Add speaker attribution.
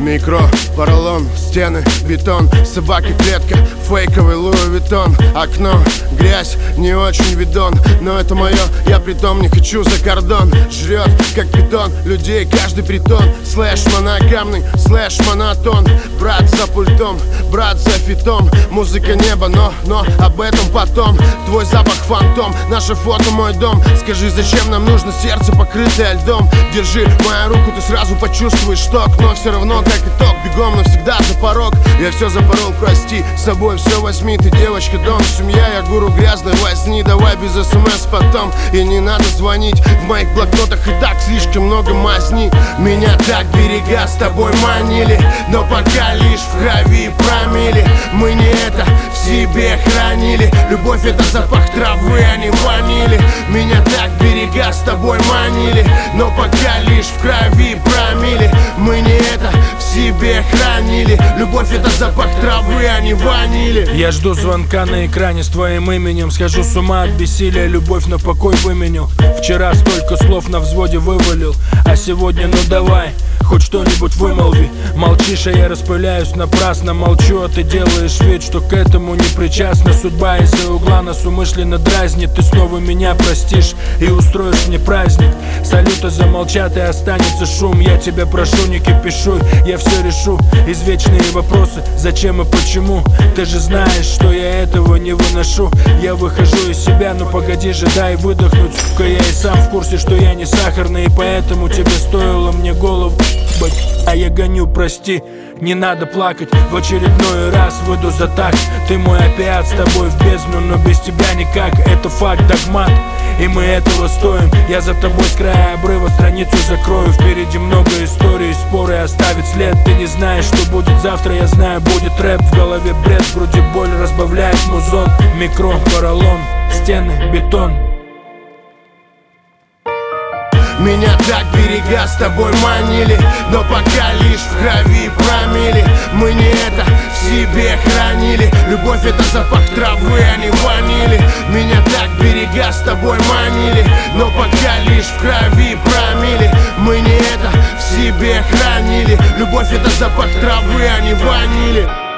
Speaker 1: Микро, поролон, стены, бетон, собаки, клетка, фейковый Луи Виттон. Окно, грязь, не очень видон, но это мое, я притом не хочу за кордон. Жрет, как питон, людей каждый притон. Слэш моногамный, слэш монотон. Брат за пультом, брат за фитом. Музыка неба, но об этом потом. Твой запах фантом, наше фото мой дом. Скажи, зачем нам нужно сердце, покрытое льдом? Держи мою руку, ты сразу почувствуешь ток. Но все равно, как итог, бегом навсегда за порог. Я все запорол, прости, с собой все возьми. Ты девочка, дом, семья, я гуру грязной возни. Давай без СМС потом, и не надо звонить. В моих блокнотах и так слишком много мазни. Меня так берега с тобой манили, но пока лишь в крови промили. Мы не это в себе хранили. Любовь — это запах травы, а не ванили. Меня так берега с тобой манили, но пока лишь в крови промили. Мы не это в себе хранили. Любовь — это запах травы, а не ванили.
Speaker 2: Я жду звонка на экране с твоим именем. Схожу с ума от бессилия, любовь на покой выменю. Вчера столько слов на взводе вывалил, а сегодня ну давай, хоть что-нибудь вымолви. Молчишь, а я распыляюсь напрасно. Молчу, а ты делаешь вид, что к этому не причастна. Судьба из-за угла нас умышленно дразнит. Ты снова меня простишь и устроишь мне праздник. Салюты замолчат и останется шум. Я тебя прошу, не кипишуй, я все решу. Извечные вопросы, зачем и почему. Ты же знаешь, что я этого не выношу. Я выхожу из себя, но погоди же, дай выдохнуть. Сука, я и сам в курсе, что я не сахарный, и поэтому тебе стоило мне голову. А я гоню, прости, не надо плакать. В очередной раз выйду за так. Ты мой опиат, с тобой в бездну, но без тебя никак. Это факт, догмат, и мы этого стоим. Я за тобой с края обрыва страницу закрою. Впереди много историй, споры оставит след. Ты не знаешь, что будет завтра, я знаю, будет рэп. В голове бред, в груди боль разбавляет музон. Микро, поролон, стены, бетон.
Speaker 1: Меня так берега с тобой манили, но пока лишь в крови промили. Мы не это в себе хранили. Любовь — это запах травы, а не ванили. Меня так берега с тобой манили, но пока лишь в крови промили. Мы не это в себе хранили. Любовь — это запах травы, а не ванили.